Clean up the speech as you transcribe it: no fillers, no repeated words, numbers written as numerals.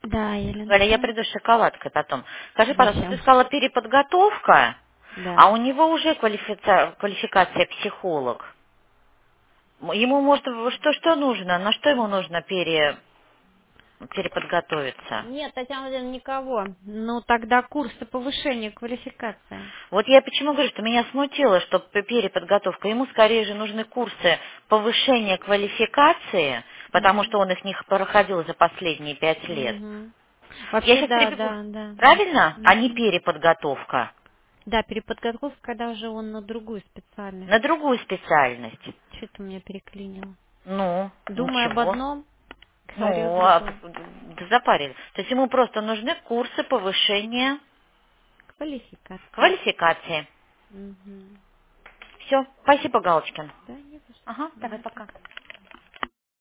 Да, Галя, я Еленушка. приду с шоколадкой потом. Скажи, пожалуйста, ты Зачем? сказала переподготовка, Да. а у него уже квалификация психолог. Ему, может, что нужно? На что ему нужно переподготовиться? Нет, Татьяна Владимировна, никого. Ну, тогда курсы повышения квалификации. Вот я почему говорю, что меня смутило, что переподготовка. Ему скорее же нужны курсы повышения квалификации, потому Угу. что он их не проходил за последние 5 лет. Угу. Я Вообще, сейчас да, перебегу. да, да. Правильно? А не Угу. переподготовка. Да, переподготовка, когда уже он на другую специальность. На другую специальность. Что-то меня переклинило. Ну, Думаю об ничего. одном, говорю Ну, другое. да запарили. То есть ему просто нужны курсы повышения Квалификация. квалификации. Угу. Все. Спасибо, Галочкин. Да, не за что. Ага, давай Давай, пока. пока.